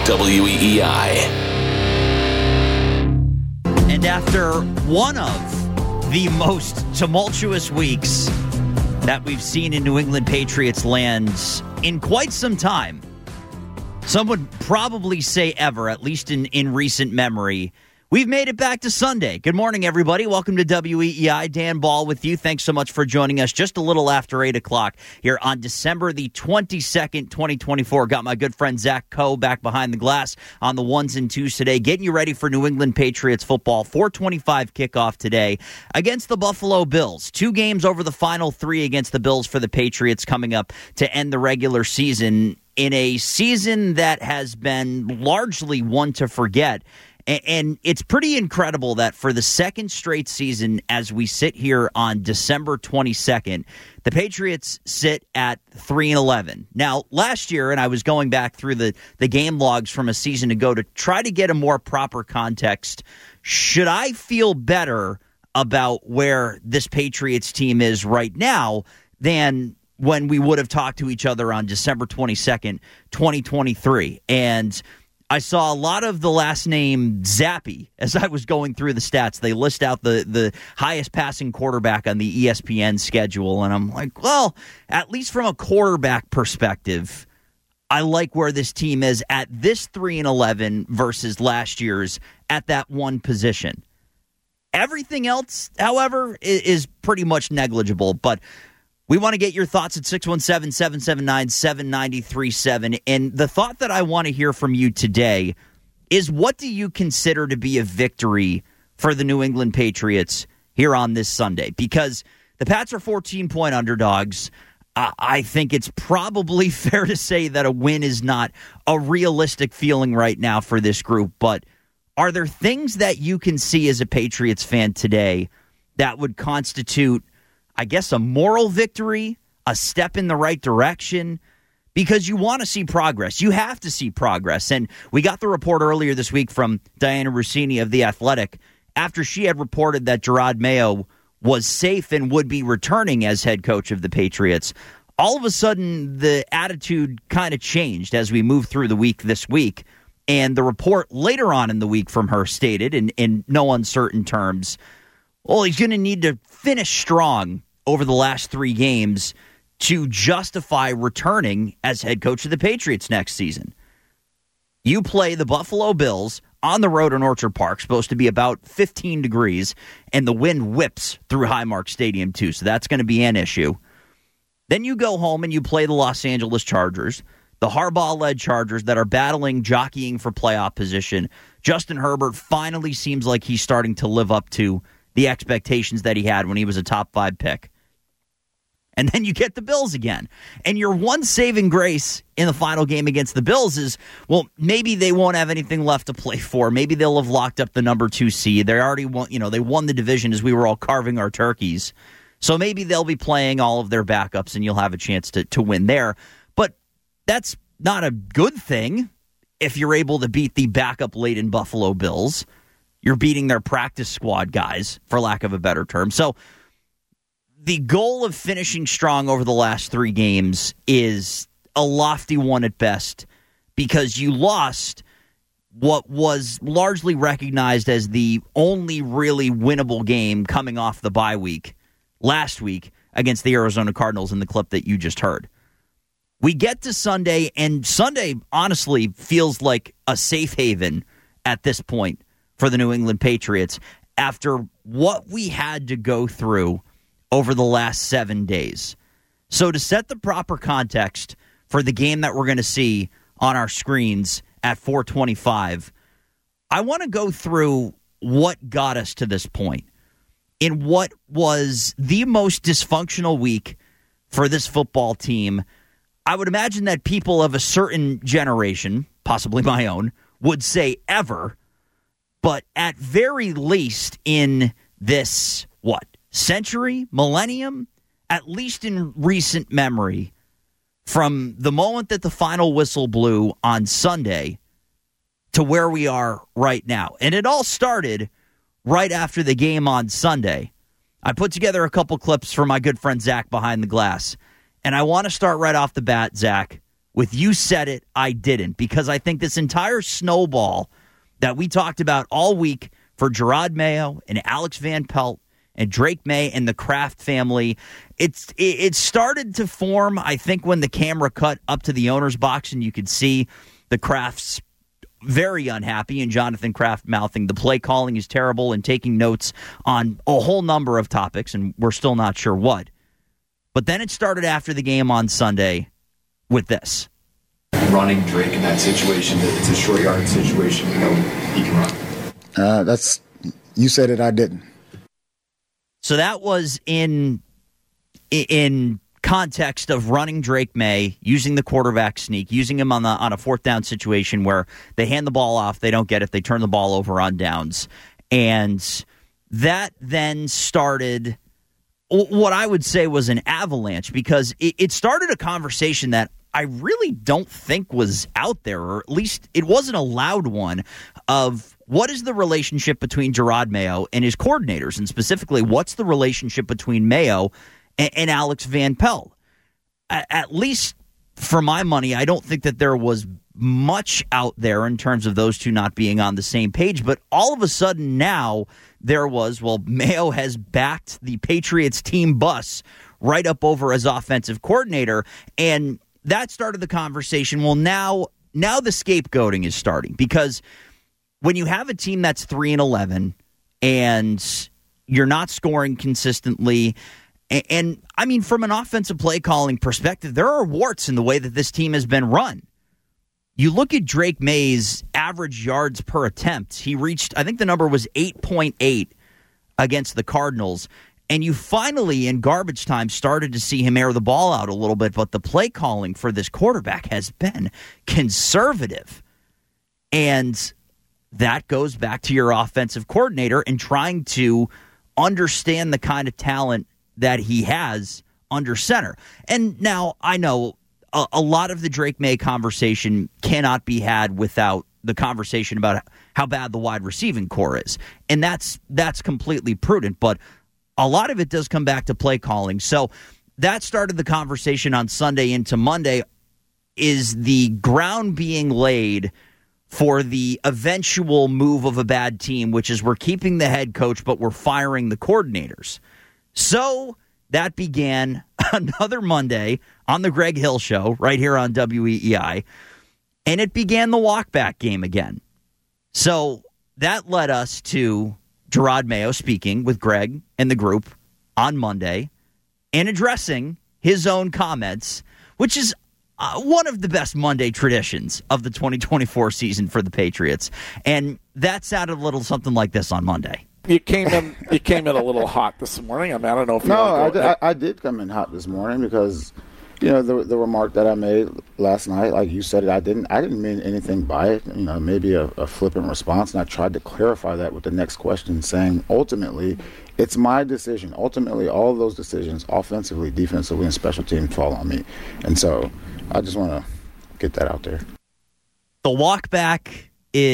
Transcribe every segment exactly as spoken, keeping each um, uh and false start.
W E E I. And after one of the most tumultuous weeks that we've seen in New England Patriots lands in quite some time, some would probably say ever, at least in, in recent memory, we've made it back to Sunday. Good morning, everybody. Welcome to W E E I. Dan Ball with you. Thanks so much for joining us just a little after eight o'clock here on December the twenty-second, twenty twenty-four. Got my good friend Zach Coe back behind the glass on the ones and twos today, getting you ready for New England Patriots football. four twenty-five kickoff today against the Buffalo Bills. Two games over the final three against the Bills for the Patriots coming up to end the regular season in a season that has been largely one to forget. And it's pretty incredible that for the second straight season, as we sit here on December twenty-second, the Patriots sit at three and eleven. Now, last year, and I was going back through the, the game logs from a season ago to try to get a more proper context, should I feel better about where this Patriots team is right now than when we would have talked to each other on December twenty-second, twenty twenty-three? And I saw a lot of the last name Zappy as I was going through the stats. They list out the, the highest passing quarterback on the E S P N schedule, and I'm like, well, at least from a quarterback perspective, I like where this team is at this three and eleven versus last year's at that one position. Everything else, however, is, is pretty much negligible, but we want to get your thoughts at six one seven, seven seven nine, seven nine three seven. And the thought that I want to hear from you today is, what do you consider to be a victory for the New England Patriots here on this Sunday? Because the Pats are fourteen-point underdogs. Uh, I think it's probably fair to say that a win is not a realistic feeling right now for this group. But are there things that you can see as a Patriots fan today that would constitute, I guess, a moral victory, a step in the right direction? Because you want to see progress. You have to see progress. And we got the report earlier this week from Diana Rossini of The Athletic after she had reported that Gerard Mayo was safe and would be returning as head coach of the Patriots. All of a sudden, the attitude kind of changed as we moved through the week this week. And the report later on in the week from her stated, in, in no uncertain terms, well, he's going to need to finish strong over the last three games to justify returning as head coach of the Patriots next season. You play the Buffalo Bills on the road in Orchard Park, supposed to be about fifteen degrees, and the wind whips through Highmark Stadium too, so that's going to be an issue. Then you go home and you play the Los Angeles Chargers, the Harbaugh-led Chargers that are battling, jockeying for playoff position. Justin Herbert finally seems like he's starting to live up to the expectations that he had when he was a top five pick. And then you get the Bills again. And your one saving grace in the final game against the Bills is, well, maybe they won't have anything left to play for. Maybe they'll have locked up the number two seed. They already won, you know, they won the division as we were all carving our turkeys. So maybe they'll be playing all of their backups and you'll have a chance to, to win there. But that's not a good thing if you're able to beat the backup-laden Buffalo Bills. You're beating their practice squad guys, for lack of a better term. So the goal of finishing strong over the last three games is a lofty one at best, because you lost what was largely recognized as the only really winnable game coming off the bye week last week against the Arizona Cardinals in the clip that you just heard. We get to Sunday, and Sunday honestly feels like a safe haven at this point for the New England Patriots after what we had to go through over the last seven days. So to set the proper context for the game that we're going to see on our screens at four twenty-five, I want to go through what got us to this point in what was the most dysfunctional week for this football team. I would imagine that people of a certain generation, possibly my own, would say ever, but at very least in this, what, century, millennium, at least in recent memory, from the moment that the final whistle blew on Sunday to where we are right now. And it all started right after the game on Sunday. I put together a couple clips for my good friend Zach behind the glass. And I want to start right off the bat, Zach, with "You said it, I didn't," because I think this entire snowball that we talked about all week for Jerod Mayo and Alex Van Pelt and Drake May and the Kraft family, it's it, it started to form, I think, when the camera cut up to the owner's box and you could see the Krafts very unhappy and Jonathan Kraft mouthing the play calling is terrible and taking notes on a whole number of topics, and we're still not sure what. But then it started after the game on Sunday with this. Running Drake in that situation, it's a short yard situation. We know he can run. Uh, that's, you said it, I didn't. So that was in in context of running Drake May, using the quarterback sneak, using him on the on a fourth down situation where they hand the ball off, they don't get it, they turn the ball over on downs. And that then started what I would say was an avalanche, because it, it started a conversation that I really don't think was out there, or at least it wasn't a loud one, of what is the relationship between Jerod Mayo and his coordinators, and specifically, what's the relationship between Mayo and, and Alex Van Pelt? At, at least for my money, I don't think that there was much out there in terms of those two not being on the same page, but all of a sudden now there was, well, Mayo has backed the Patriots team bus right up over as offensive coordinator, and that started the conversation. Well, now now the scapegoating is starting, because when you have a team that's three and eleven and you're not scoring consistently, and, and I mean, from an offensive play calling perspective, there are warts in the way that this team has been run. You look at Drake May's average yards per attempt. He reached, I think the number was eight point eight against the Cardinals. And you finally, in garbage time, started to see him air the ball out a little bit. But the play calling for this quarterback has been conservative. And that goes back to your offensive coordinator and trying to understand the kind of talent that he has under center. And now I know a, a lot of the Drake May conversation cannot be had without the conversation about how bad the wide receiving core is. And that's that's completely prudent. But a lot of it does come back to play calling. So that started the conversation on Sunday into Monday. Is the ground being laid for the eventual move of a bad team, which is we're keeping the head coach, but we're firing the coordinators? So that began another Monday on the Greg Hill Show right here on W E E I, and it began the walkback game again. So that led us to Jerod Mayo speaking with Greg and the group on Monday and addressing his own comments, which is uh, one of the best Monday traditions of the twenty twenty-four season for the Patriots. And that sounded a little something like this on Monday. You came in. You came in a little hot this morning. I mean, I don't know if you no, want to go I, did, I, I did come in hot this morning because, you know, the the remark that I made last night, like you said it, I didn't I didn't mean anything by it. You know, maybe a, a flippant response, and I tried to clarify that with the next question, saying ultimately, it's my decision. Ultimately, all of those decisions, offensively, defensively, and special teams, fall on me. And so, I just want to get that out there. The walk back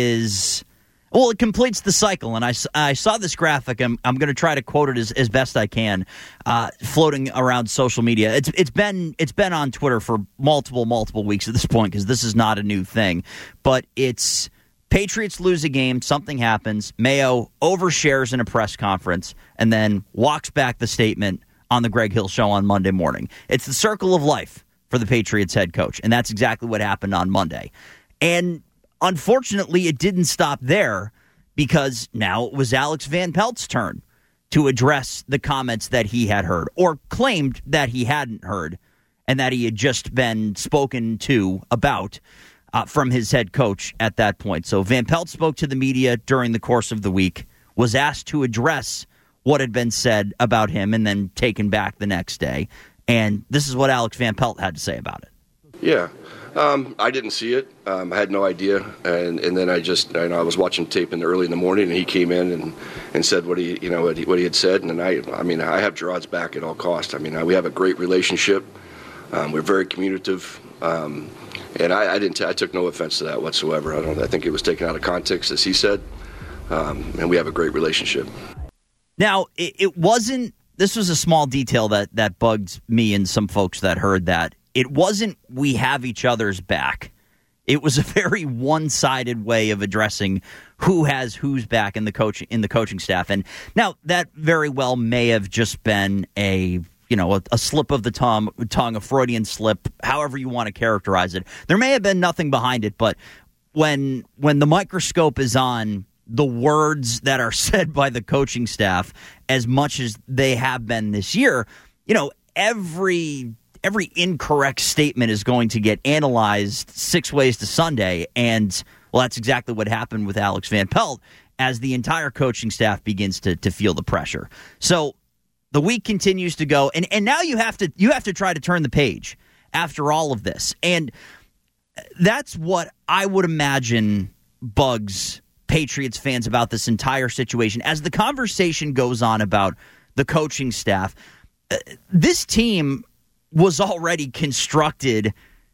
is. Well, it completes the cycle, and I, I saw this graphic. I'm, I'm going to try to quote it as, as best I can, uh, floating around social media. It's it's been it's been on Twitter for multiple multiple weeks at this point, because this is not a new thing. But it's Patriots lose a game, something happens, Mayo overshares in a press conference, and then walks back the statement on the Greg Hill Show on Monday morning. It's the circle of life for the Patriots head coach, and that's exactly what happened on Monday. And unfortunately, it didn't stop there, because now it was Alex Van Pelt's turn to address the comments that he had heard, or claimed that he hadn't heard, and that he had just been spoken to about uh, from his head coach at that point. So Van Pelt spoke to the media during the course of the week, was asked to address what had been said about him, and then taken back the next day. And this is what Alex Van Pelt had to say about it. Yeah. Um, I didn't see it. Um, I had no idea, and, and then I just I, know, I was watching tape in the early in the morning, and he came in and, and said what he you know what he, what he had said, and then I I mean I have Jerod's back at all costs. I mean I, we have a great relationship. Um, we're very communicative, um, and I, I didn't t- I took no offense to that whatsoever. I don't I think it was taken out of context, as he said, um, and we have a great relationship. Now it, it wasn't. This was a small detail that that bugged me and some folks that heard that. it wasn't we have each other's back. It was a very one-sided way of addressing who has whose back in the coach in the coaching staff. And now that very well may have just been a you know a, a slip of the tongue, tongue, a Freudian slip, however you want to characterize it. There may have been nothing behind it, but when when the microscope is on the words that are said by the coaching staff, as much as they have been this year, you know, every. Every incorrect statement is going to get analyzed six ways to Sunday, and, well, that's exactly what happened with Alex Van Pelt as the entire coaching staff begins to to feel the pressure. So the week continues to go, and, and now you have to you have to try to turn the page after all of this. And that's what I would imagine bugs Patriots fans about this entire situation. As the conversation goes on about the coaching staff, uh, this team was already constructed.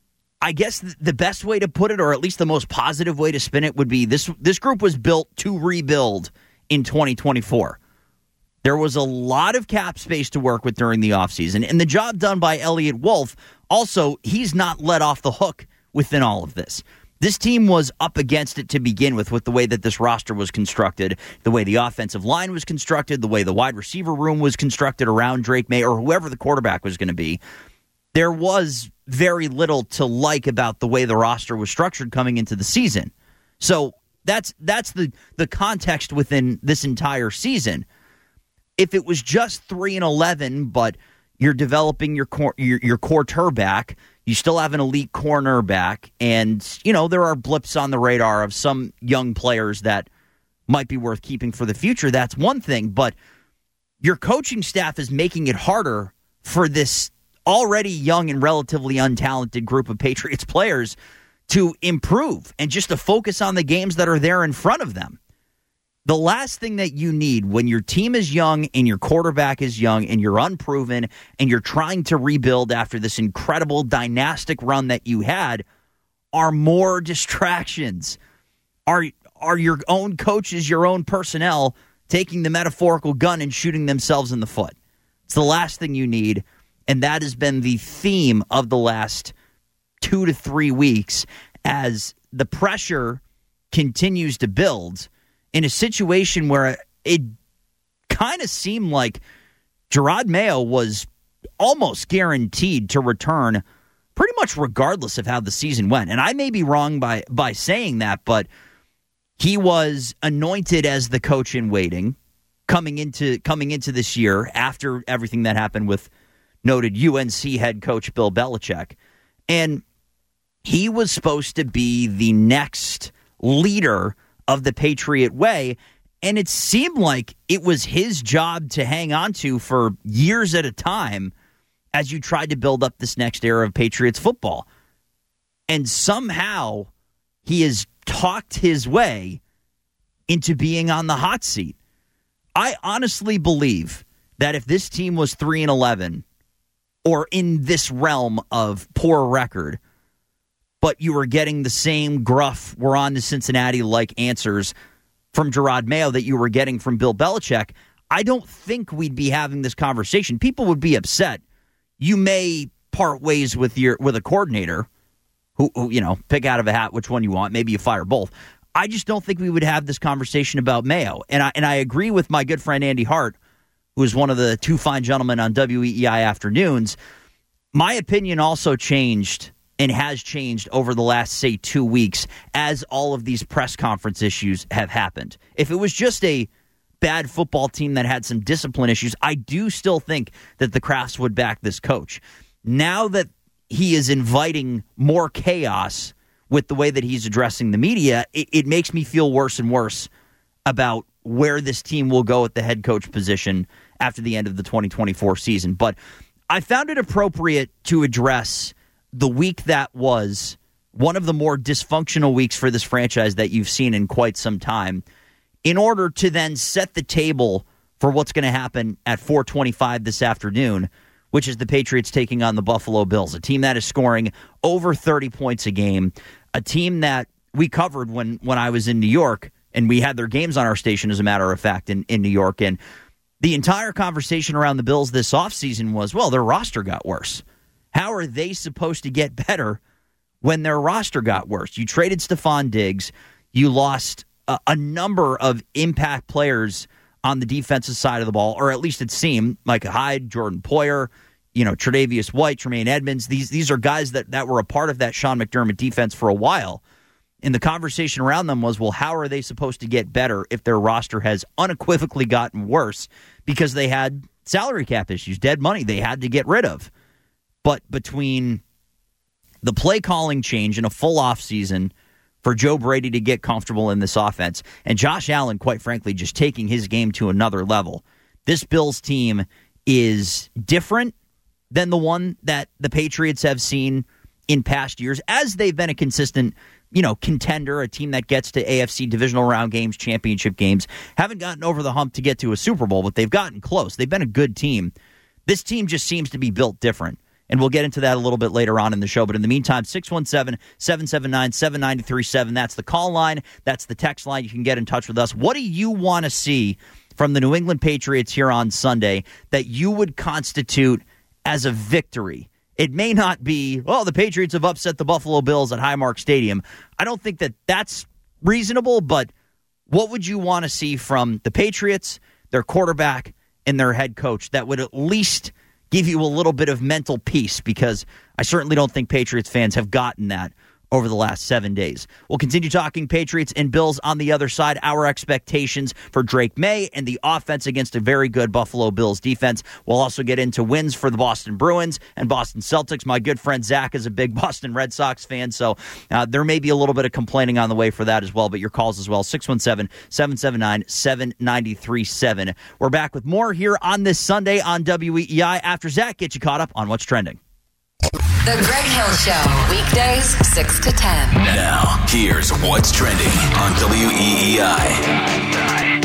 I guess the best way to put it, or at least the most positive way to spin it, would be this this group was built to rebuild in twenty twenty-four. There was a lot of cap space to work with during the offseason, and the job done by Elliott Wolf, also, he's not let off the hook within all of this. This team was up against it to begin with, with the way that this roster was constructed, the way the offensive line was constructed, the way the wide receiver room was constructed around Drake May, or whoever the quarterback was going to be. There was very little to like about the way the roster was structured coming into the season. So that's that's the, the context within this entire season. If it was just three and eleven, but you're developing your core, your, your quarterback, you still have an elite cornerback, and you know there are blips on the radar of some young players that might be worth keeping for the future. That's one thing, but your coaching staff is making it harder for this already young and relatively untalented group of Patriots players to improve and just to focus on the games that are there in front of them. The last thing that you need when your team is young and your quarterback is young and you're unproven and you're trying to rebuild after this incredible dynastic run that you had are more distractions. Are, are your own coaches, your own personnel taking the metaphorical gun and shooting themselves in the foot? It's the last thing you need. And that has been the theme of the last two to three weeks as the pressure continues to build in a situation where it kind of seemed like Jerod Mayo was almost guaranteed to return pretty much regardless of how the season went. And I may be wrong by, by saying that, but he was anointed as the coach in waiting coming into coming into this year after everything that happened with noted U N C head coach Bill Belichick. And he was supposed to be the next leader of the Patriot way. And it seemed like it was his job to hang on to for years at a time as you tried to build up this next era of Patriots football. And somehow he has talked his way into being on the hot seat. I honestly believe that if this team was three and eleven, or in this realm of poor record, but you were getting the same gruff, we're on to Cincinnati-like answers from Jerod Mayo that you were getting from Bill Belichick, I don't think we'd be having this conversation. People would be upset. You may part ways with your with a coordinator who, who, you know, pick out of a hat which one you want. Maybe you fire both. I just don't think we would have this conversation about Mayo. And I, and I agree with my good friend Andy Hart, who is one of the two fine gentlemen on W E E I Afternoons. My opinion also changed and has changed over the last, say, two weeks as all of these press conference issues have happened. If it was just a bad football team that had some discipline issues, I do still think that the Crafts would back this coach. Now that he is inviting more chaos with the way that he's addressing the media, it, it makes me feel worse and worse about where this team will go at the head coach position after the end of the twenty twenty-four season. But I found it appropriate to address the week that was one of the more dysfunctional weeks for this franchise that you've seen in quite some time, in order to then set the table for what's going to happen at four twenty-five this afternoon, which is the Patriots taking on the Buffalo Bills, a team that is scoring over thirty points a game, a team that we covered when, when I was in New York, and we had their games on our station, as a matter of fact, in, in New York. And the entire conversation around the Bills this offseason was, well, their roster got worse. How are they supposed to get better when their roster got worse? You traded Stephon Diggs. You lost a, a number of impact players on the defensive side of the ball, or at least it seemed. Micah Hyde, Jordan Poyer, you know, Tre'Davious White, Tremaine Edmonds. These these are guys that, that were a part of that Sean McDermott defense for a while. And the conversation around them was, well, how are they supposed to get better if their roster has unequivocally gotten worse because they had salary cap issues, dead money they had to get rid of. But between the play calling change and a full offseason for Joe Brady to get comfortable in this offense, and Josh Allen, quite frankly, just taking his game to another level, this Bills team is different than the one that the Patriots have seen in past years, as they've been a consistent, you know, contender, a team that gets to A F C divisional round games, championship games. Haven't gotten over the hump to get to a Super Bowl, but they've gotten close. They've been a good team. This team just seems to be built different. And we'll get into that a little bit later on in the show. But in the meantime, six one seven, seven seven nine, seven nine three seven. That's the call line. That's the text line. You can get in touch with us. What do you want to see from the New England Patriots here on Sunday that you would constitute as a victory? It may not be, well, the Patriots have upset the Buffalo Bills at Highmark Stadium. I don't think that that's reasonable, but what would you want to see from the Patriots, their quarterback, and their head coach that would at least give you a little bit of mental peace? Because I certainly don't think Patriots fans have gotten that over the last seven days. We'll continue talking Patriots and Bills on the other side, our expectations for Drake May and the offense against a very good Buffalo Bills defense. We'll also get into wins for the Boston Bruins and Boston Celtics. My good friend Zach is a big Boston Red Sox fan, so uh, there may be a little bit of complaining on the way for that as well, but your calls as well, six one seven, seven seven nine, seven nine three seven. We're back with more here on this Sunday on W E E I after Zach gets you caught up on what's trending. The Greg Hill Show, weekdays, six to ten. Now, here's what's trending on W E E I.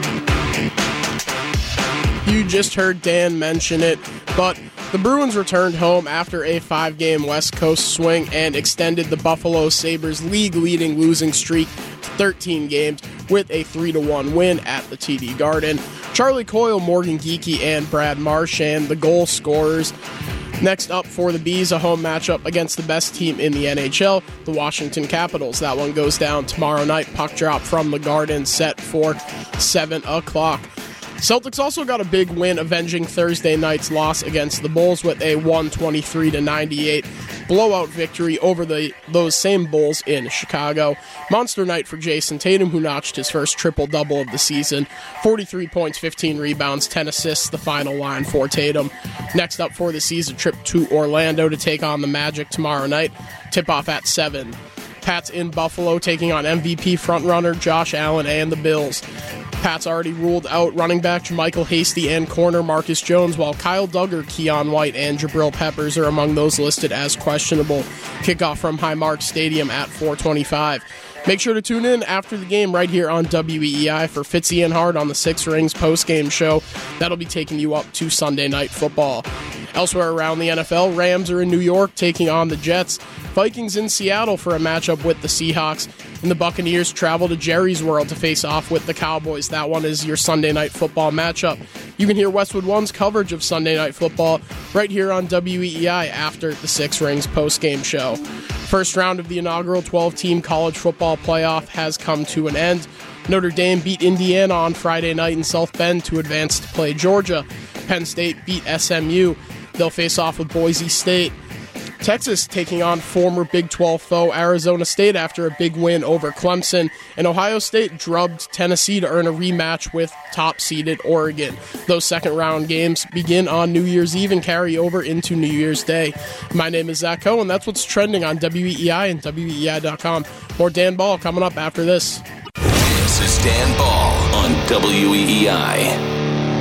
You just heard Dan mention it, but the Bruins returned home after a five-game West Coast swing and extended the Buffalo Sabres' league-leading losing streak to thirteen games with a three to one win at the T D Garden. Charlie Coyle, Morgan Geekie, and Brad Marchand, the goal scorers. Next up for the Bees, a home matchup against the best team in the N H L, the Washington Capitals. That one goes down tomorrow night. Puck drop from the Garden set for seven o'clock. Celtics also got a big win avenging Thursday night's loss against the Bulls with a one twenty-three to ninety-eight blowout victory over the those same Bulls in Chicago. Monster night for Jason Tatum, who notched his first triple-double of the season. forty-three points, fifteen rebounds, ten assists, the final line for Tatum. Next up for the season, trip to Orlando to take on the Magic tomorrow night. Tip-off at seven. Pats in Buffalo taking on M V P frontrunner Josh Allen and the Bills. Pats already ruled out running back JaMychal Hasty and corner Marcus Jones, while Kyle Duggar, Keon White, and Jabril Peppers are among those listed as questionable. Kickoff from Highmark Stadium at four twenty-five. Make sure to tune in after the game right here on W E E I for Fitzy and Hart on the Six Rings postgame show. That'll be taking you up to Sunday Night Football. Elsewhere around the N F L, Rams are in New York taking on the Jets. Vikings in Seattle for a matchup with the Seahawks. And the Buccaneers travel to Jerry's World to face off with the Cowboys. That one is your Sunday Night Football matchup. You can hear Westwood One's coverage of Sunday Night Football right here on W E E I after the Six Rings postgame show. First round of the inaugural twelve-team college football playoff has come to an end. Notre Dame beat Indiana on Friday night in South Bend to advance to play Georgia. Penn State beat S M U. They'll face off with Boise State. Texas taking on former Big twelve foe Arizona State after a big win over Clemson. And Ohio State drubbed Tennessee to earn a rematch with top-seeded Oregon. Those second-round games begin on New Year's Eve and carry over into New Year's Day. My name is Zach Cohen. That's what's trending on W E E I and W E E I dot com. More Dan Ball coming up after this. This is Dan Ball on W E E I.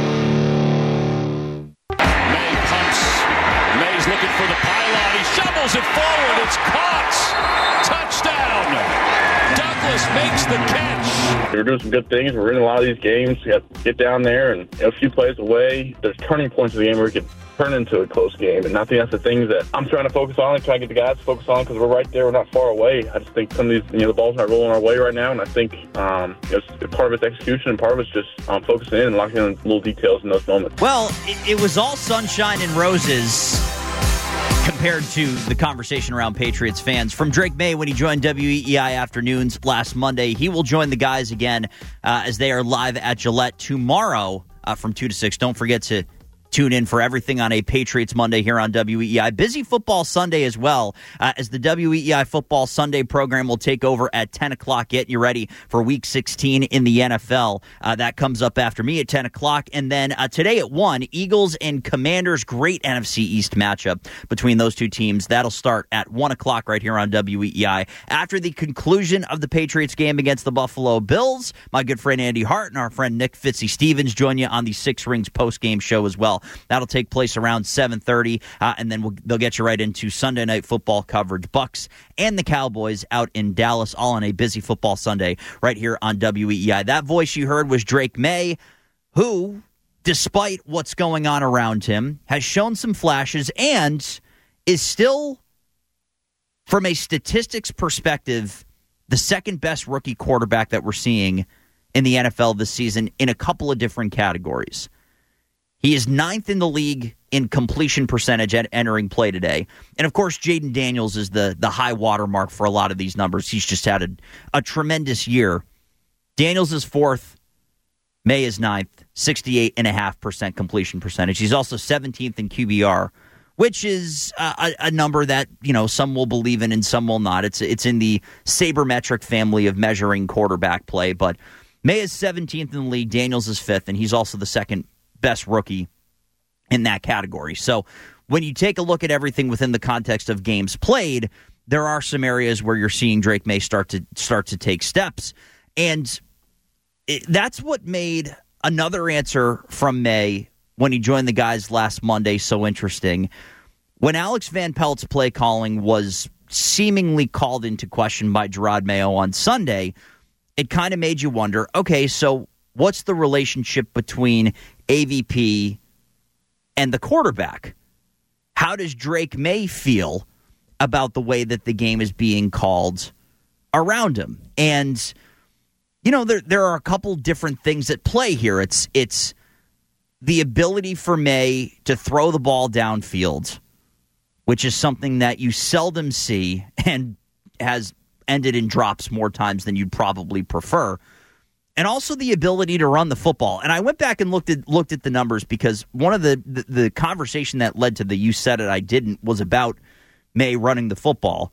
Looking for the pylon. He shovels it forward. It's caught. Touchdown. Douglas makes the catch. We're doing some good things. We're in a lot of these games. We have to get down there and you know, a few plays away. There's turning points of the game where we could turn into a close game. And I think that's the things that I'm trying to focus on and try to get the guys to focus on because we're right there. We're not far away. I just think some of these, you know, the ball's not rolling our way right now. And I think um, you know, part of it's execution and part of it's just um, focusing in and locking in little details in those moments. Well, it, it was all sunshine and roses compared to the conversation around Patriots fans. From Drake May when he joined W E E I Afternoons last Monday, he will join the guys again uh, as they are live at Gillette tomorrow uh, from two to six. Don't forget to tune in for everything on a Patriots Monday here on W E E I. Busy football Sunday as well, uh, as the W E E I Football Sunday program will take over at ten o'clock, getting you ready for Week sixteen in the N F L. Uh, that comes up after me at ten o'clock. And then uh, today at one, Eagles and Commanders, great N F C East matchup between those two teams. That'll start at one o'clock right here on W E E I. After the conclusion of the Patriots game against the Buffalo Bills, my good friend Andy Hart and our friend Nick Fitzy Stevens join you on the Six Rings post-game show as well. That'll take place around seven thirty, uh, and then we'll, they'll get you right into Sunday Night Football coverage. Bucks and the Cowboys out in Dallas, all on a busy football Sunday right here on W E E I. That voice you heard was Drake May, who, despite what's going on around him, has shown some flashes and is still, from a statistics perspective, the second best rookie quarterback that we're seeing in the N F L this season in a couple of different categories. He is ninth in the league in completion percentage at entering play today. And, of course, Jaden Daniels is the, the high watermark for a lot of these numbers. He's just had a, a tremendous year. Daniels is fourth. May is ninth, sixty-eight point five percent completion percentage. He's also seventeenth in Q B R, which is a, a number that, you know, some will believe in and some will not. It's, it's in the sabermetric family of measuring quarterback play. But May is seventeenth in the league. Daniels is fifth, and he's also the second best rookie in that category. So when you take a look at everything within the context of games played, there are some areas where you're seeing Drake May start to start to take steps. And it, that's what made another answer from May when he joined the guys last Monday so interesting. When Alex Van Pelt's play calling was seemingly called into question by Gerard Mayo on Sunday, it kind of made you wonder, okay, so what's the relationship between A V P and the quarterback? How does Drake May feel about the way that the game is being called around him? And, you know, there there are a couple different things at play here. It's it's the ability for May to throw the ball downfield, which is something that you seldom see and has ended in drops more times than you'd probably prefer. And also the ability to run the football. And I went back and looked at looked at the numbers because one of the, the, the conversation that led to the you said it, I didn't was about May running the football.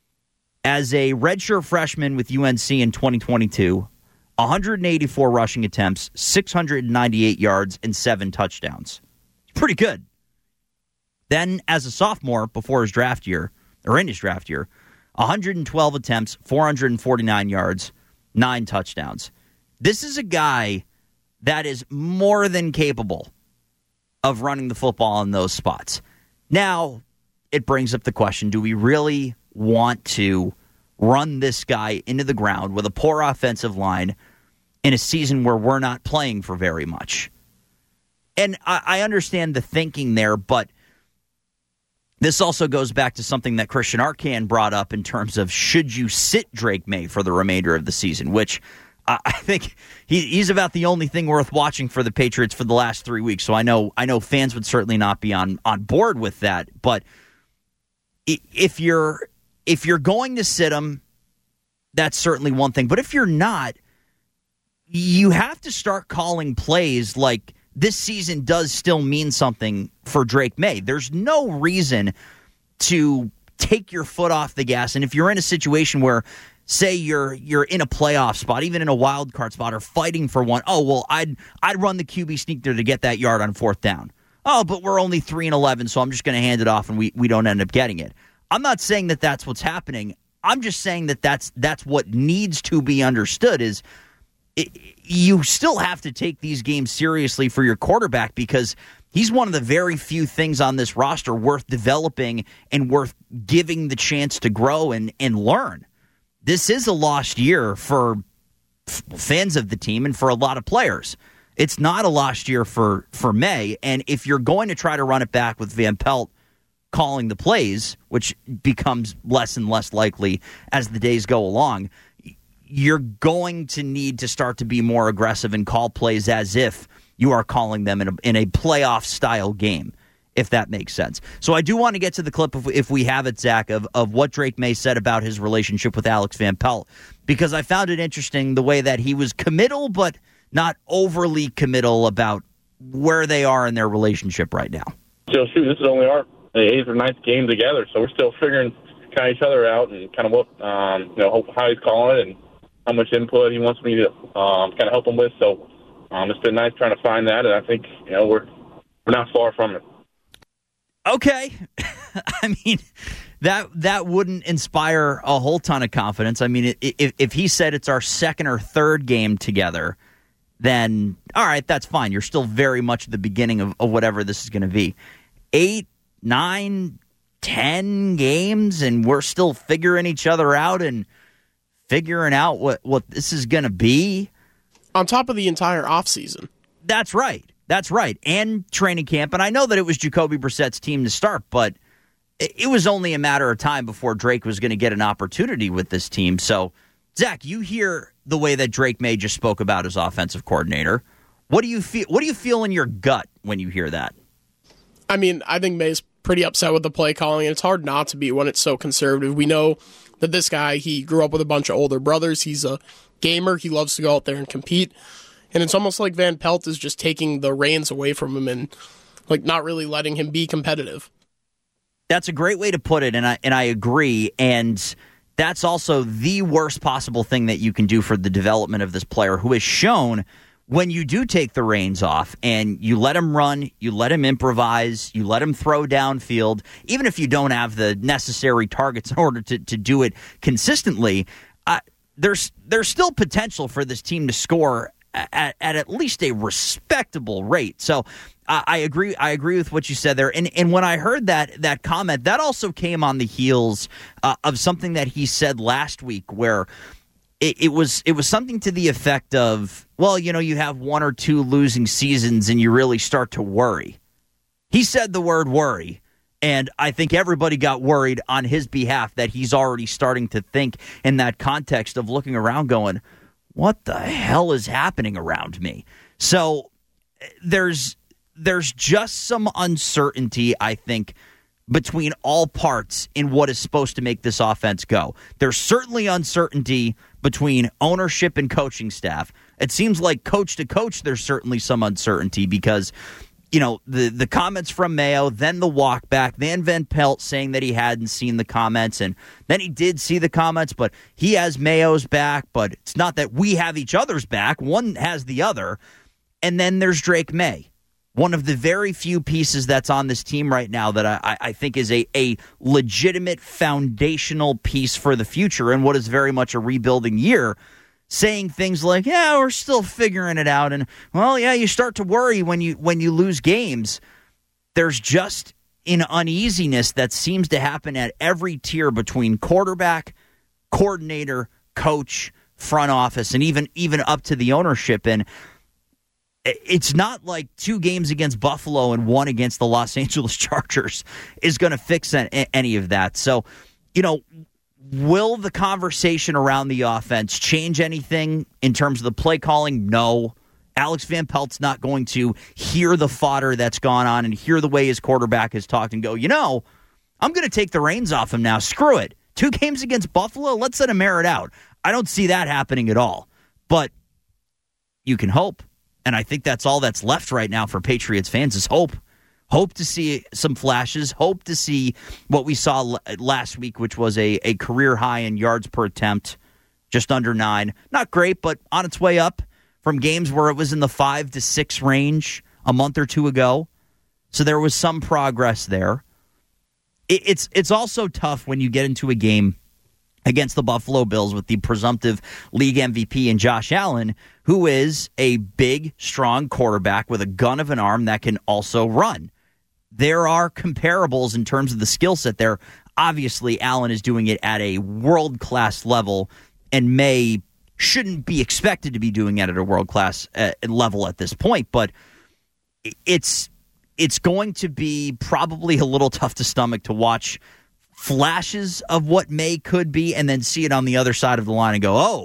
As a redshirt freshman with U N C in twenty twenty-two, one hundred eighty-four rushing attempts, six hundred ninety-eight yards, and seven touchdowns. Pretty good. Then as a sophomore before his draft year, or in his draft year, one hundred twelve attempts, four hundred forty-nine yards, nine touchdowns. This is a guy that is more than capable of running the football in those spots. Now, it brings up the question, do we really want to run this guy into the ground with a poor offensive line in a season where we're not playing for very much? And I, I understand the thinking there, but this also goes back to something that Christian Arcand brought up in terms of should you sit Drake May for the remainder of the season, which I think he, he's about the only thing worth watching for the Patriots for the last three weeks. So I know I know fans would certainly not be on, on board with that. But if you're if you're going to sit him, that's certainly one thing. But if you're not, you have to start calling plays like this season does still mean something for Drake May. There's no reason to take your foot off the gas. And if you're in a situation where, say you're you're in a playoff spot, even in a wild card spot, or fighting for one. Oh, well, I'd I'd run the Q B sneak there to get that yard on fourth down. Oh, but we're only three and eleven, so I'm just going to hand it off, and we, we don't end up getting it. I'm not saying that that's what's happening. I'm just saying that that's that's what needs to be understood. Is it, you still have to take these games seriously for your quarterback because he's one of the very few things on this roster worth developing and worth giving the chance to grow and and learn. This is a lost year for f- fans of the team and for a lot of players. It's not a lost year for, for May, and if you're going to try to run it back with Van Pelt calling the plays, which becomes less and less likely as the days go along, you're going to need to start to be more aggressive and call plays as if you are calling them in a, in a playoff-style game. if that makes sense. So I do want to get to the clip, if, if we have it, Zach, of, of what Drake May said about his relationship with Alex Van Pelt, because I found it interesting the way that he was committal, but not overly committal about where they are in their relationship right now. So, shoot, this is only our eighth or ninth game together, so we're still figuring kind of each other out and kind of what, um, you know, how he's calling it and how much input he wants me to um, kind of help him with. So um, it's been nice trying to find that, and I think, you know, we're we're not far from it. Okay. I mean, that that wouldn't inspire a whole ton of confidence. I mean, if, if he said it's our second or third game together, then, all right, that's fine. You're still very much at the beginning of, of whatever this is going to be. Eight, nine, ten games, and we're still figuring each other out and figuring out what, what this is going to be. On top of the entire offseason. That's right. That's right. And training camp. And I know that it was Jacoby Brissett's team to start, but it was only a matter of time before Drake was going to get an opportunity with this team. So, Zach, you hear the way that Drake May just spoke about his offensive coordinator. What do you feel? What do you feel in your gut when you hear that? I mean, I think May's pretty upset with the play calling, and it's hard not to be when it's so conservative. We know that this guy, he grew up with a bunch of older brothers. He's a gamer. He loves to go out there and compete. And it's almost like Van Pelt is just taking the reins away from him and like not really letting him be competitive. That's a great way to put it, and I and I agree. And that's also the worst possible thing that you can do for the development of this player, who has shown when you do take the reins off and you let him run, you let him improvise, you let him throw downfield, even if you don't have the necessary targets in order to, to do it consistently, uh, there's there's still potential for this team to score At, at at least a respectable rate. So uh, I agree. I agree with what you said there. And and when I heard that that comment, that also came on the heels uh, of something that he said last week, where it, it was it was something to the effect of, well, you know, you have one or two losing seasons and you really start to worry. He said the word worry. And I think everybody got worried on his behalf that he's already starting to think in that context of looking around going, what the hell is happening around me? So there's there's just some uncertainty, I think, between all parts in what is supposed to make this offense go. There's certainly uncertainty between ownership and coaching staff. It seems like coach to coach, there's certainly some uncertainty because, you know, the, the comments from Mayo, then the walk back, then Van Pelt saying that he hadn't seen the comments, and then he did see the comments, but he has Mayo's back, but it's not that we have each other's back. One has the other. And then there's Drake May, one of the very few pieces that's on this team right now that I, I think is a, a legitimate foundational piece for the future in what is very much a rebuilding year, saying things like, yeah, we're still figuring it out. And, well, yeah, you start to worry when you when you lose games. There's just an uneasiness that seems to happen at every tier between quarterback, coordinator, coach, front office, and even, even up to the ownership. And it's not like two games against Buffalo and one against the Los Angeles Chargers is going to fix any of that. So, you know, will the conversation around the offense change anything in terms of the play calling? No. Alex Van Pelt's not going to hear the fodder that's gone on and hear the way his quarterback has talked and go, you know, I'm going to take the reins off him now. Screw it. Two games against Buffalo, let's let him air it out. I don't see that happening at all. But you can hope. And I think that's all that's left right now for Patriots fans is hope. Hope to see some flashes. Hope to see what we saw l- last week, which was a, a career high in yards per attempt, just under nine. Not great, but on its way up from games where it was in the five to six range a month or two ago. So there was some progress there. It, it's it's also tough when you get into a game against the Buffalo Bills with the presumptive league M V P in Josh Allen, who is a big, strong quarterback with a gun of an arm that can also run. There are comparables in terms of the skill set there. Obviously, Allen is doing it at a world-class level, and May shouldn't be expected to be doing it at a world-class uh, level at this point, but it's it's going to be probably a little tough to stomach to watch flashes of what May could be and then see it on the other side of the line and go, oh,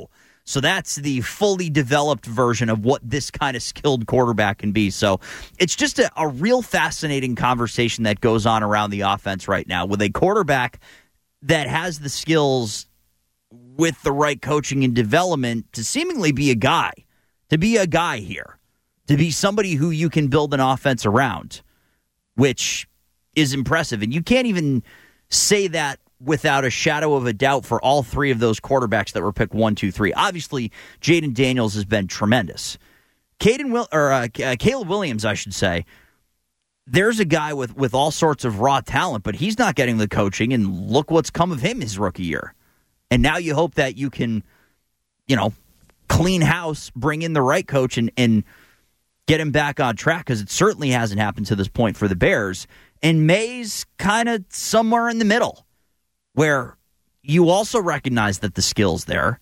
So that's the fully developed version of what this kind of skilled quarterback can be. So it's just a, a real fascinating conversation that goes on around the offense right now with a quarterback that has the skills with the right coaching and development to seemingly be a guy, to be a guy here, to be somebody who you can build an offense around, which is impressive. And you can't even say that without a shadow of a doubt for all three of those quarterbacks that were picked one, two, three. Obviously, Jaden Daniels has been tremendous. Caden Will or uh, Caleb Williams, I should say. There's a guy with, with all sorts of raw talent, but he's not getting the coaching, and look what's come of him his rookie year. And now you hope that you can, you know, clean house, bring in the right coach, and, and get him back on track, because it certainly hasn't happened to this point for the Bears. And May's kind of somewhere in the middle, where you also recognize that the skill's there.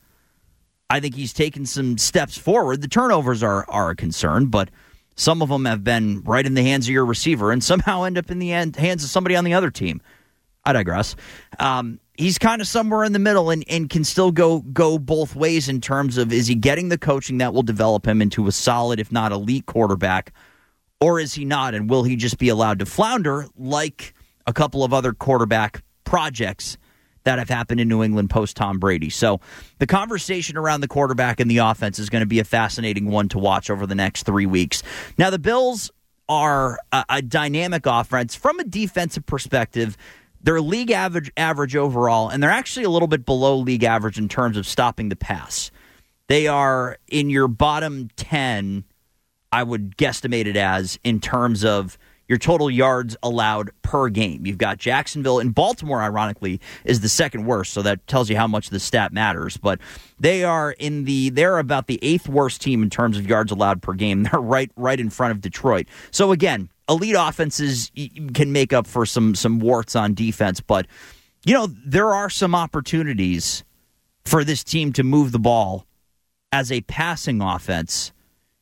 I think he's taken some steps forward. The turnovers are, are a concern, but some of them have been right in the hands of your receiver and somehow end up in the end, hands of somebody on the other team. I digress. Um, he's kind of somewhere in the middle and, and can still go go both ways in terms of, is he getting the coaching that will develop him into a solid, if not elite quarterback, or is he not? And will he just be allowed to flounder like a couple of other quarterback projects that have happened in New England post Tom Brady? So the conversation around the quarterback and the offense is going to be a fascinating one to watch over the next three weeks. Now, the Bills are a, a dynamic offense. From a defensive perspective, they're league average, average overall, and they're actually a little bit below league average in terms of stopping the pass. They are in your bottom ten, I would guesstimate it as, in terms of your total yards allowed per game. You've got Jacksonville, and Baltimore, ironically, is the second worst, so that tells you how much the stat matters. But they are in the they're about the eighth worst team in terms of yards allowed per game. They're right right in front of Detroit. So again, elite offenses can make up for some some warts on defense, but you know, there are some opportunities for this team to move the ball as a passing offense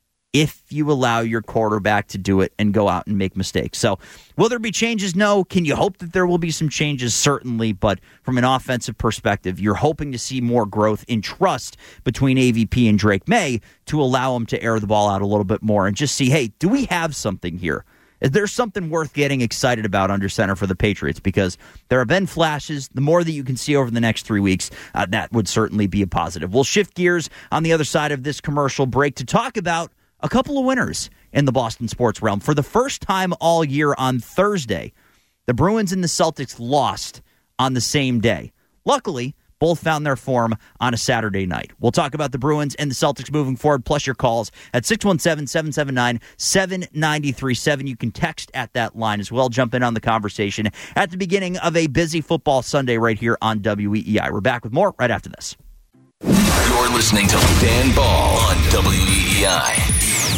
if you allow your quarterback to do it and go out and make mistakes. So will there be changes? No. Can you hope that there will be some changes? Certainly. But from an offensive perspective, you're hoping to see more growth in trust between A V P and Drake May to allow him to air the ball out a little bit more and just see, hey, do we have something here? Is there something worth getting excited about under center for the Patriots? Because there have been flashes. The more that you can see over the next three weeks, uh, that would certainly be a positive. We'll shift gears on the other side of this commercial break to talk about a couple of winners in the Boston sports realm. For the first time all year on Thursday, the Bruins and the Celtics lost on the same day. Luckily, both found their form on a Saturday night. We'll talk about the Bruins and the Celtics moving forward, plus your calls at six one seven, seven seven nine, seven nine three seven. You can text at that line as well. Jump in on the conversation at the beginning of a busy football Sunday right here on W E E I. We're back with more right after this. You're listening to Dan Ball on W E E I.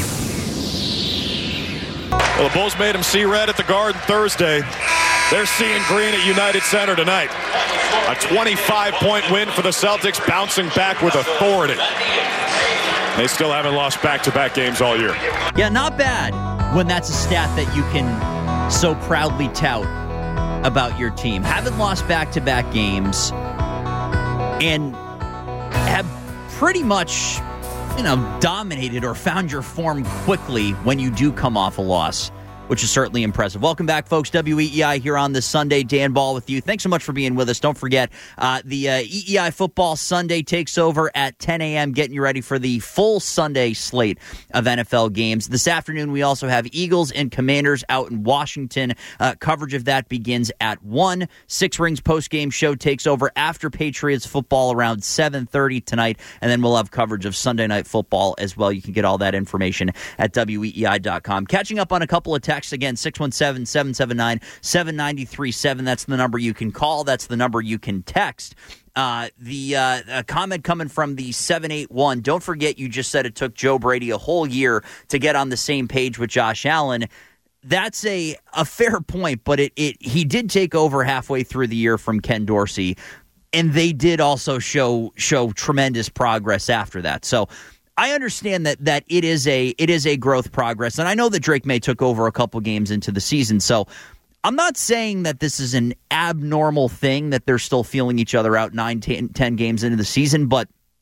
Well, the Bulls made him see red at the Garden Thursday. They're seeing green at United Center tonight. A twenty-five point win for the Celtics, bouncing back with authority. They still haven't lost back-to-back games all year. Yeah, not bad when that's a stat that you can so proudly tout about your team. Haven't lost back-to-back games and have pretty much, you know, dominated or found your form quickly when you do come off a loss, which is certainly impressive. Welcome back, folks. W E E I here on this Sunday. Dan Ball with you. Thanks so much for being with us. Don't forget, uh, the uh, E E I Football Sunday takes over at ten a.m., getting you ready for the full Sunday slate of N F L games. This afternoon, we also have Eagles and Commanders out in Washington. Uh, coverage of that begins at one. Six Rings postgame show takes over after Patriots football around seven thirty tonight, and then we'll have coverage of Sunday Night Football as well. You can get all that information at W E E I dot com. Catching up on a couple of texts. Again, six one seven, seven seven nine, seven nine three seven. That's the number you can call. That's the number you can text. Uh, the uh, a comment coming from the seven eight one. Don't forget, you just said it took Joe Brady a whole year to get on the same page with Josh Allen. That's a, a fair point, but it, it he did take over halfway through the year from Ken Dorsey, and they did also show show tremendous progress after that. So I understand that that it is a it is a growth progress, and I know that Drake May took over a couple games into the season, so I'm not saying that this is an abnormal thing that they're still feeling each other out nine, ten, ten games into the season, but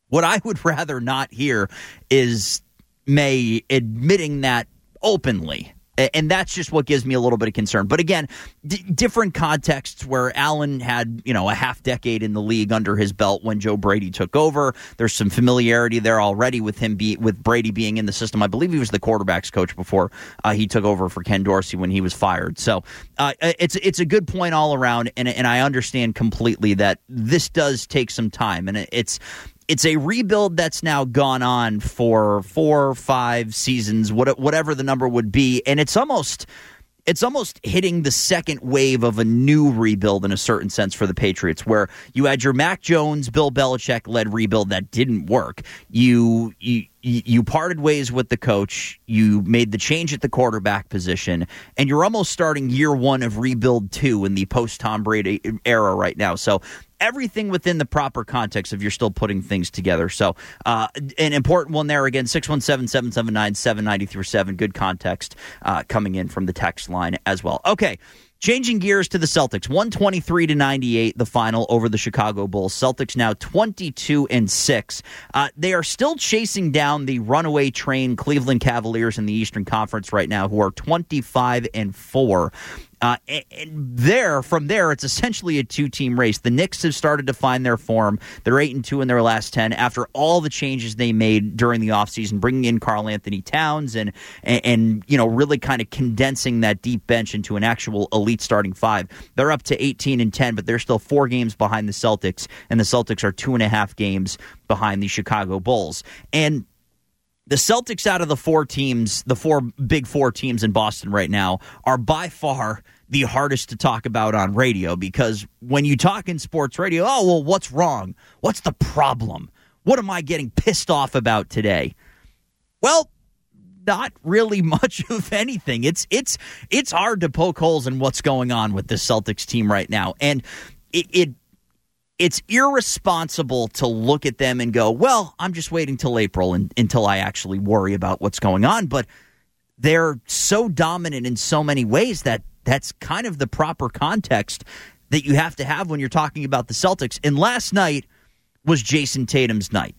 What I would rather not hear is May admitting that openly. And that's just what gives me a little bit of concern. But again, d- different contexts where Allen had, you know, a half decade in the league under his belt when Joe Brady took over. There's some familiarity there already with him, be, with Brady being in the system. I believe he was the quarterback's coach before uh, he took over for Ken Dorsey when he was fired. So uh, it's it's a good point all around, and and I understand completely that this does take some time, and it's. It's a rebuild that's now gone on for four or five seasons, whatever the number would be, and it's almost it's almost hitting the second wave of a new rebuild in a certain sense for the Patriots, where you had your Mac Jones, Bill Belichick-led rebuild that didn't work. You you you parted ways with the coach. You made the change at the quarterback position, and you're almost starting year one of rebuild two in the post-Tom Brady era right now. So everything within the proper context if you're still putting things together. So uh, an important one there again, six one seven, seven seven nine, seven nine three seven. Good context uh, coming in from the text line as well. Okay, changing gears to the Celtics. one twenty-three to ninety-eight, the final over the Chicago Bulls. Celtics now twenty-two and six. Uh, they are still chasing down the runaway train Cleveland Cavaliers in the Eastern Conference right now, who are twenty-five and four. Uh, and, and there, from there, it's essentially a two-team race. The Knicks have started to find their form. They're eight and two in their last ten after all the changes they made during the offseason, bringing in Karl Anthony Towns and, and, and you know, really kind of condensing that deep bench into an actual elite starting five. They're up to eighteen and ten, but they're still four games behind the Celtics, and the Celtics are two and a half games behind the Chicago Bulls. And the Celtics, out of the four teams, the four big four teams in Boston right now, are by far the hardest to talk about on radio, because when you talk in sports radio, oh, well, what's wrong? What's the problem? What am I getting pissed off about today? Well, not really much of anything. It's it's it's hard to poke holes in what's going on with this Celtics team right now. And it, it it's irresponsible to look at them and go, well, I'm just waiting till April and, until I actually worry about what's going on. But they're so dominant in so many ways that that's kind of the proper context that you have to have when you're talking about the Celtics. And last night was Jason Tatum's night.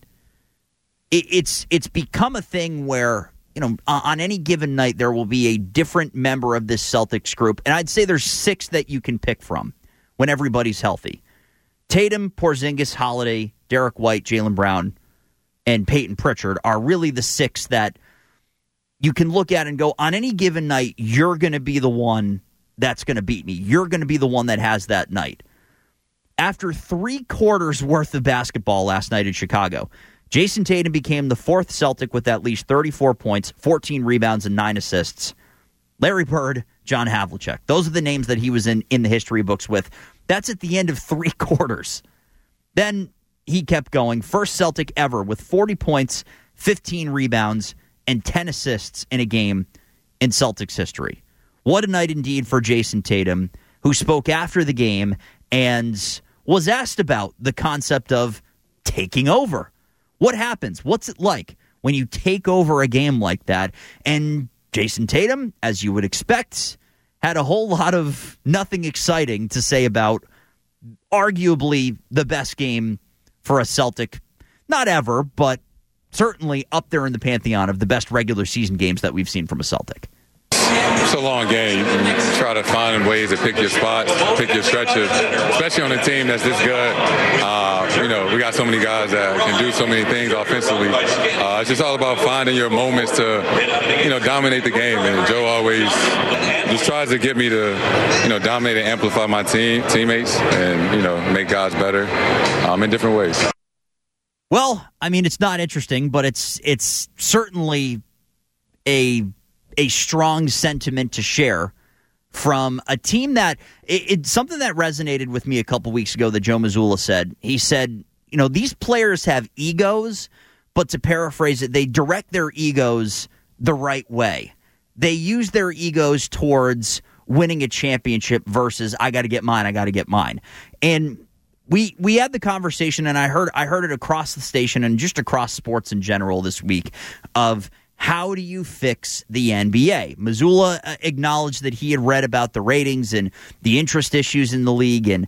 It, it's it's become a thing where, you know, on any given night there will be a different member of this Celtics group. And I'd say there's six that you can pick from when everybody's healthy. Tatum, Porzingis, Holiday, Derek White, Jaylen Brown, and Peyton Pritchard are really the six that you can look at and go, on any given night, you're going to be the one that's going to beat me. You're going to be the one that has that night. After three quarters worth of basketball last night in Chicago, Jason Tatum became the fourth Celtic with at least thirty-four points, fourteen rebounds, and nine assists. Larry Bird, John Havlicek. Those are the names that he was in, in the history books with. That's at the end of three quarters. Then he kept going. First Celtic ever with forty points, fifteen rebounds, and ten assists in a game in Celtics history. What a night indeed for Jason Tatum, who spoke after the game and was asked about the concept of taking over. What happens? What's it like when you take over a game like that? And Jason Tatum, as you would expect, had a whole lot of nothing exciting to say about arguably the best game for a Celtic, not ever, but certainly up there in the pantheon of the best regular season games that we've seen from a Celtic. It's a long game. You try to find ways to pick your spots, pick your stretches, especially on a team that's this good. Uh, you know, we got so many guys that can do so many things offensively. Uh, it's just all about finding your moments to, you know, dominate the game. And Joe always just tries to get me to, you know, dominate and amplify my team teammates and, you know, make guys better um, in different ways. Well, I mean, it's not interesting, but it's it's certainly a a strong sentiment to share from a team that it, it's something that resonated with me a couple weeks ago that Joe Mazzulla said. He said, you know, these players have egos, but to paraphrase it, they direct their egos the right way. They use their egos towards winning a championship versus I got to get mine, I got to get mine. And we we had the conversation, and I heard I heard it across the station and just across sports in general this week of how do you fix the N B A? Mazzulla acknowledged that he had read about the ratings and the interest issues in the league, and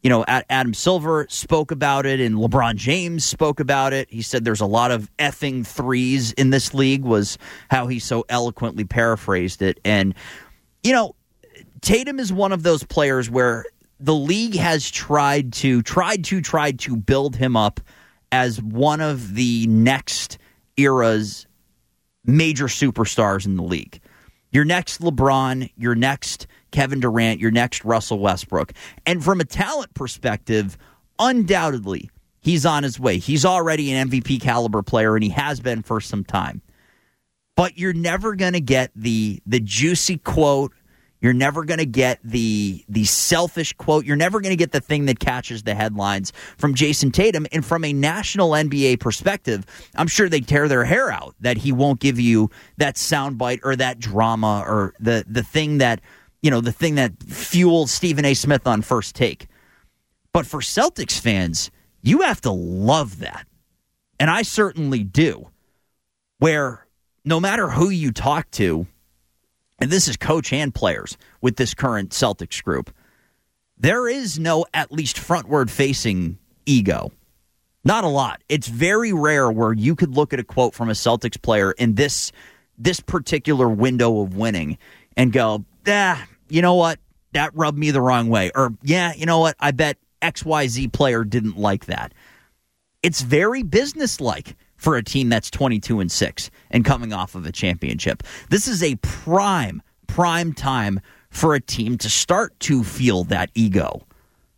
You know, Adam Silver spoke about it, and LeBron James spoke about it. He said there's a lot of effing threes in this league, was how he so eloquently paraphrased it. And, you know, Tatum is one of those players where the league has tried to, tried to, tried to build him up as one of the next era's major superstars in the league. Your next LeBron, your next Kevin Durant, your next Russell Westbrook. And from a talent perspective, undoubtedly, he's on his way. He's already an M V P caliber player, and he has been for some time. But you're never going to get the the juicy quote. You're never going to get the the selfish quote. You're never going to get the thing that catches the headlines from Jason Tatum. And from a national N B A perspective, I'm sure they tear their hair out that he won't give you that soundbite or that drama or the the thing that, you know, the thing that fueled Stephen A. Smith on First Take. But for Celtics fans, you have to love that. And I certainly do. Where no matter who you talk to, and this is coach and players with this current Celtics group, there is no at least frontward-facing ego. Not a lot. It's very rare where you could look at a quote from a Celtics player in this this particular window of winning and go, ah, you know what? That rubbed me the wrong way. Or, yeah, you know what? I bet X Y Z player didn't like that. It's very businesslike for a team that's twenty-two and six and coming off of a championship. This is a prime, prime time for a team to start to feel that ego,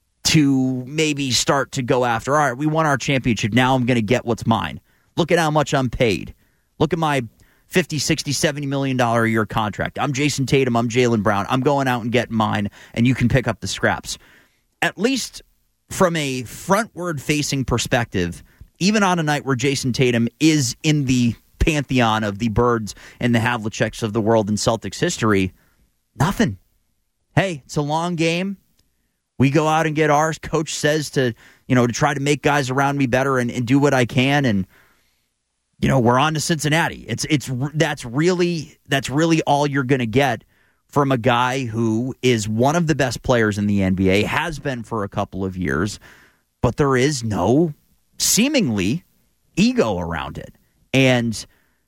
to maybe start to go after, all right, we won our championship. Now I'm going to get what's mine. Look at how much I'm paid. Look at my fifty, sixty, seventy million dollars a year contract. I'm Jason Tatum. I'm Jaylen Brown. I'm going out and getting mine, and you can pick up the scraps. At least from a frontward-facing perspective, even on a night where Jason Tatum is in the pantheon of the Birds and the Havliceks of the world in Celtics history, nothing. Hey, it's a long game. We go out and get ours. Coach says to, you know, to try to make guys around me better and, and do what I can. And, you know, we're on to Cincinnati. It's it's that's really that's really all you're going to get from a guy who is one of the best players in the N B A, has been for a couple of years, but there is no seemingly ego around it. And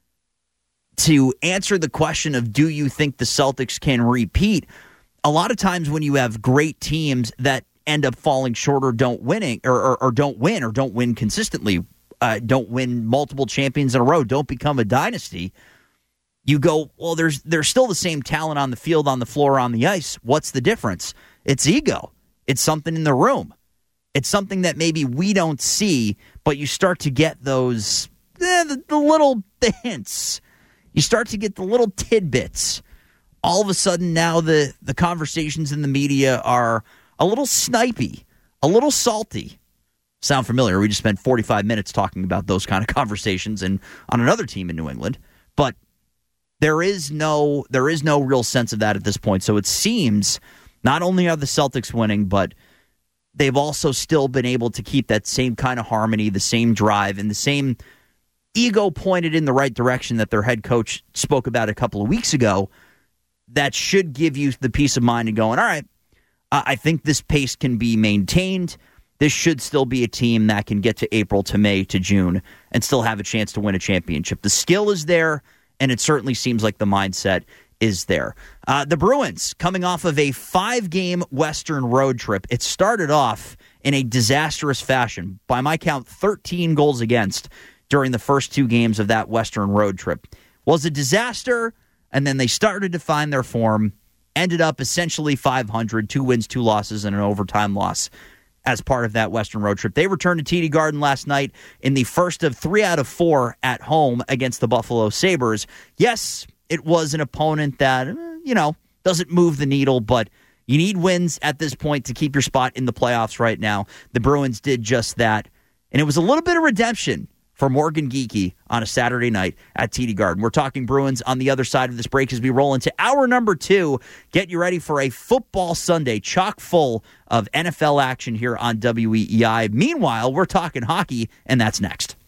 to answer the question of do you think the Celtics can repeat, a lot of times when you have great teams that end up falling short or don't winning or, or, or don't win or don't win consistently, uh, don't win multiple champions in a row, don't become a dynasty, you go, well, there's there's still the same talent on the field, on the floor, on the ice. What's the difference? It's ego. It's something in the room. It's something that maybe we don't see, but you start to get those, eh, the, the little the hints. You start to get the little tidbits. All of a sudden now the, the conversations in the media are a little snipey, a little salty. Sound familiar? We just spent forty-five minutes talking about those kind of conversations and on another team in New England. But there is no there is no real sense of that at this point. So it seems not only are the Celtics winning, but they've also still been able to keep that same kind of harmony, the same drive, and the same ego pointed in the right direction that their head coach spoke about a couple of weeks ago. That should give you the peace of mind and going, all right, I think this pace can be maintained. This should still be a team that can get to April to May to June and still have a chance to win a championship. The skill is there, and it certainly seems like the mindset is there. Uh, the Bruins coming off of a five-game Western road trip. It started off in a disastrous fashion. By my count, thirteen goals against during the first two games of that Western road trip. Was a disaster, and then they started to find their form, ended up essentially five hundred, two wins, two losses, and an overtime loss as part of that Western road trip. They returned to T D Garden last night in the first of three out of four at home against the Buffalo Sabres. Yes, it was an opponent that, you know, doesn't move the needle, but you need wins at this point to keep your spot in the playoffs right now. The Bruins did just that, and it was a little bit of redemption for Morgan Geekie on a Saturday night at T D Garden. We're talking Bruins on the other side of this break as we roll into hour number two. Get you ready for a football Sunday chock full of N F L action here on W E E I. Meanwhile, we're talking hockey, and that's next.